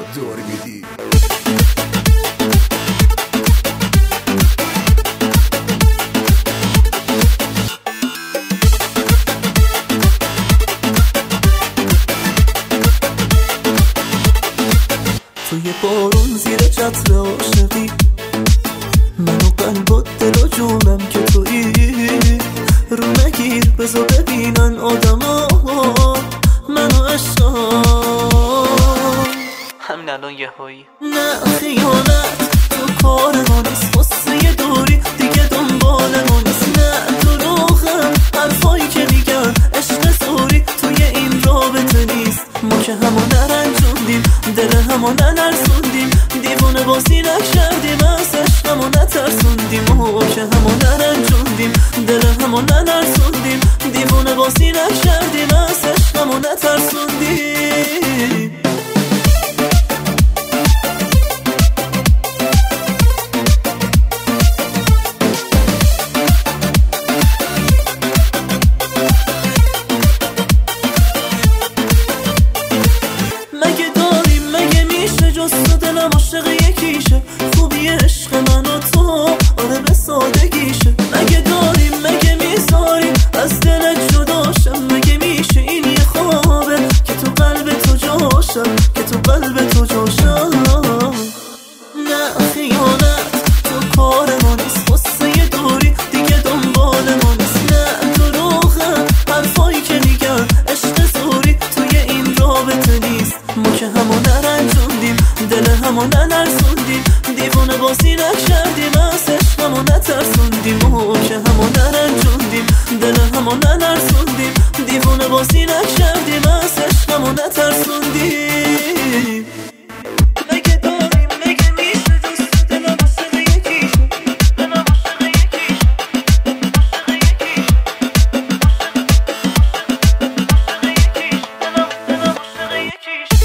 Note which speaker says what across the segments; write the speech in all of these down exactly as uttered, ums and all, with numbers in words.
Speaker 1: دور میدی.
Speaker 2: توی بارون زیر چتر عاشقی، من و قلب و دل و جونم که تویی. رو نگیر بذار ببینن آدما منو عشقا. همین الان یه هایی نه خیانت تو کار ما نیست، قصه دوری دیگه دنبال ما نیست. نه دروغم حرفایی که میگن، عشق سوری توی این رابطه نیست. ما که همو نرنجوندیم، دل همو ننرسوندیم، دیوونه بازی نکردیم، از عشقمو نترسوندیم. ما که همو نرنجوندیم، دل همو ننرسوندیم، دیوونه بازی نکردیم، از عشقمو نترسوندیم. مگه داریم مگه میشه جز تو دلم عاشق یکیشه؟ خوبی عشق من و تو آره به سادگیشه. مگه داریم مگه میذاریم از دلت جداشم؟ مگه میشه این یه خوابه که تو قلب تو جاشم، که تو قلب تو جاشم. نه خیانت تو کار ما نیست، قصه دوری دیگه دنبال ما نیست. نه دروغم حرفایی که میگن، عشق سوری توی این رابطه نیست. ما که همو نرنجوندیم، دل همو ننرسوندیم، دیوونه بازی نکردیم، از عشقمو نترسوندیم. ما که همو نرنجوندیم، دل همو ننرسوندیم، دیوونه بازی نکردیم، از عشقمو نترسوندیم. مگه داریم مگه میشه جز تو دلم عاشق یکیشه؟ دلم عاشق یکیشه، عاشق یکیشه، عاشق یکیشه، دلم دلم عاشق یکیشه.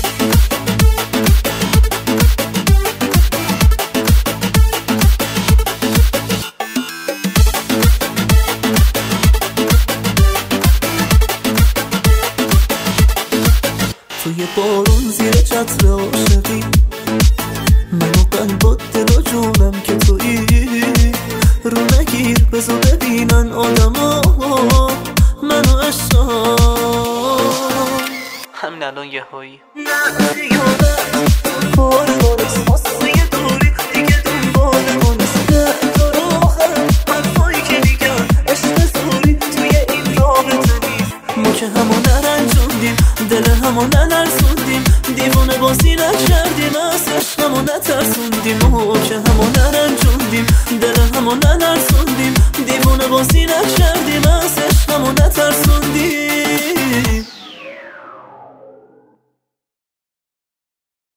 Speaker 2: توی بارون زیر چتر عاشقی، من و قلب و دل و جونم که تویی. رو نگیر بذار ببینن آدما منو عشقا. همین الان یه هایی نه خیانت تو کار ما نیست، قصه دوری دیگه دنبال ما نیست. نه دروغم حرفایی که میگن، عشق سوری توی این رابطه نیست. ما که همو نرنجوندیم، دل همو ننرسوندیم، دیوونه بازی نکردیم، از عشقمو نترسوندیم. ما که همو نرنجوندیم، دل همو ننرسوندیم، دیوونه بازی نکردیم.